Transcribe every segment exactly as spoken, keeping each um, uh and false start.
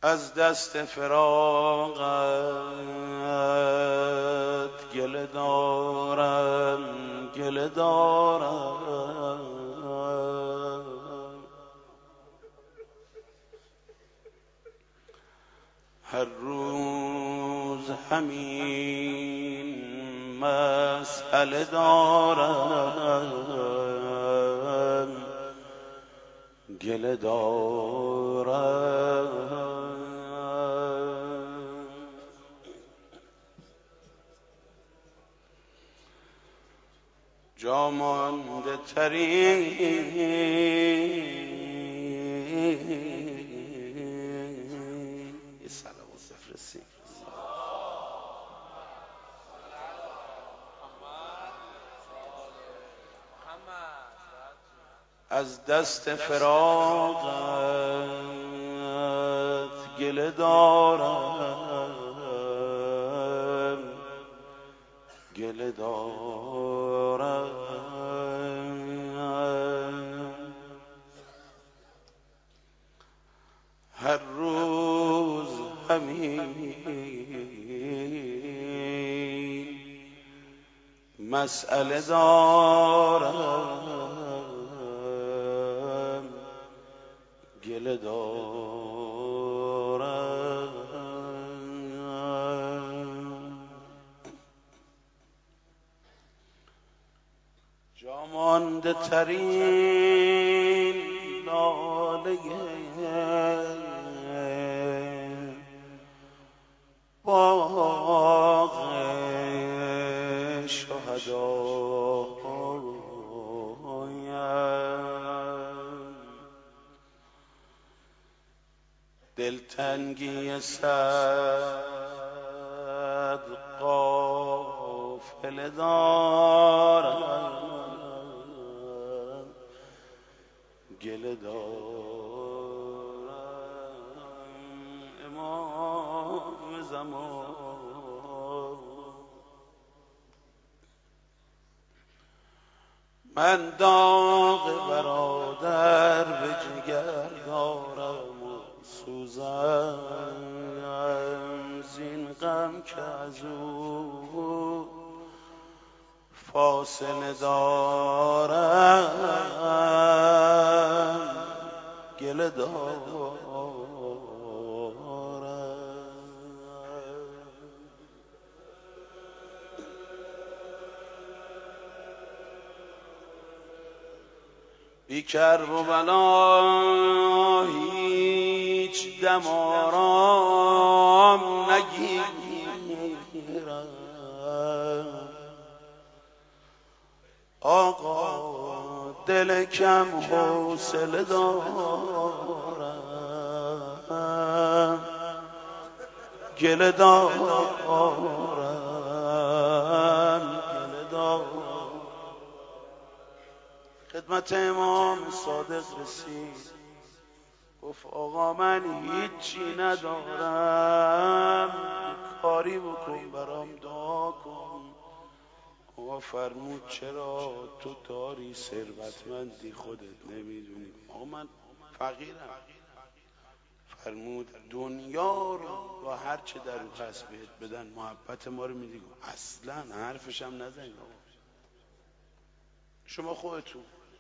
از دست فراقت گله دارم گله دارم هر روز همین مسئله دارم گله دارم جا مانده ترین یه صلوات بفرستیم از دست فراقت گله دارم گله دارم هر روز همین مسئله دارم گله دارم جا مانده ترین لاله باغ شهدایم دلتنگی صد قافله دارم گله دارم امام زمان من داغ برادر به جگر دارم و سوزم زین غم که از او فاصله دارم گله دارم بی کرب و بلا هیچ دم آرام نگیرم آقا دل کم حوصله دارم گله دارم گله دارم خدمت امام صادق رسید گفت آقا من هیچی ندارم کاری بکن برام دعا کن آقا فرمود چرا تو داری ثروتمندی خودت نمیدونی آقا من فقیرم فرمود دنیا رو و هر چه در او هست بهت بدن محبت ما رو میدی اصلا حرفش هم نزنید آقا شما خودتون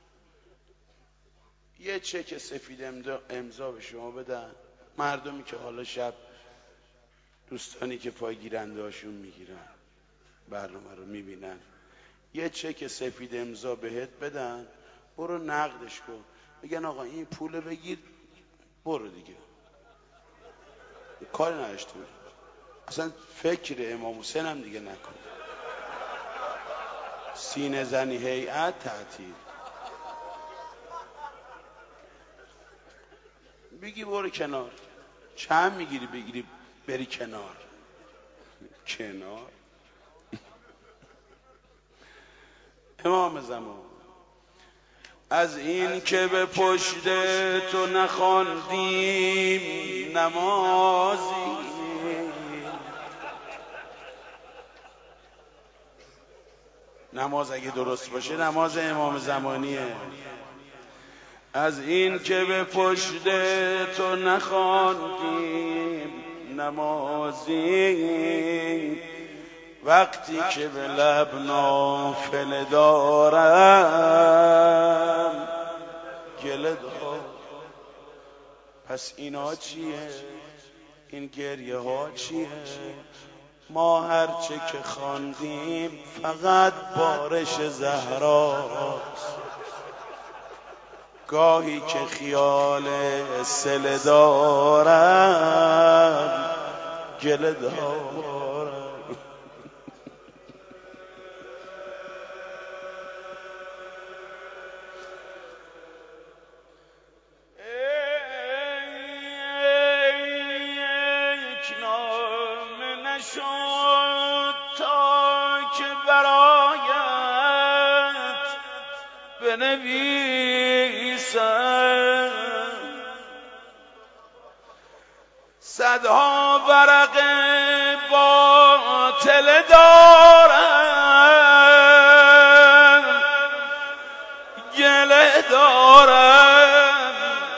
یه چک سفید امضا به شما بدن مردمی که حالا شب دوستانی که پای گیرنده هاشون میگیرن برنامه رو میبینن یه چک سفید امضا بهت بدن برو نقدش کن بگن آقا این پول بگیر برو دیگه کاری نداشته باش اصلا فکر امام حسین هم دیگه نکن سینه زنی هیئت تعطیل بگی برو کنار چند میگیری بگیری بری کنار کنار امام زمان از این که به پشت تو نخواندیم نمازی نماز اگه درست باشه نماز امام زمانیه از این که به پشت تو نخواندیم نمازی، وقتی که به لب نافله دارم گله دارم. پس اینا چیه؟ این گریه ها چیه؟ ما هرچه که خواندیم فقط بارش زهراست. گاهی که خیال سله دارم گله دارم. یک نامه نشد تا که برایت بنویسم، صدها ورق باطل دارم گله دارم.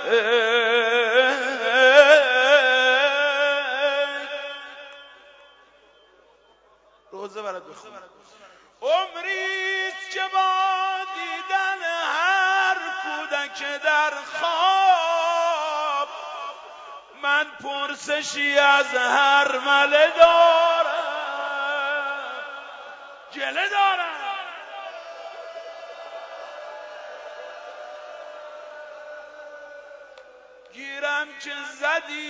روزه برات بخونم. عمریست که با دیدن هر کودک در خواب من پرسشی از هر مله دارم گله دارم. گیرم که زدی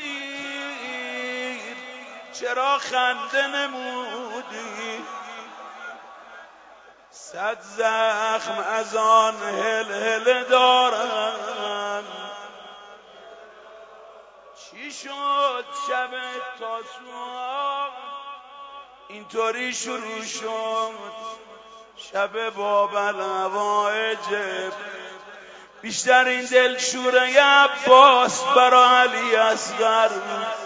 تیر چرا خنده نمودی، صد زخم از آن هل هل دارم. چی شد شب تا صبح اینطوری شروع شد؟ شب بابل هوایجب بیشتر این دلشوره عباس برا علی اصغر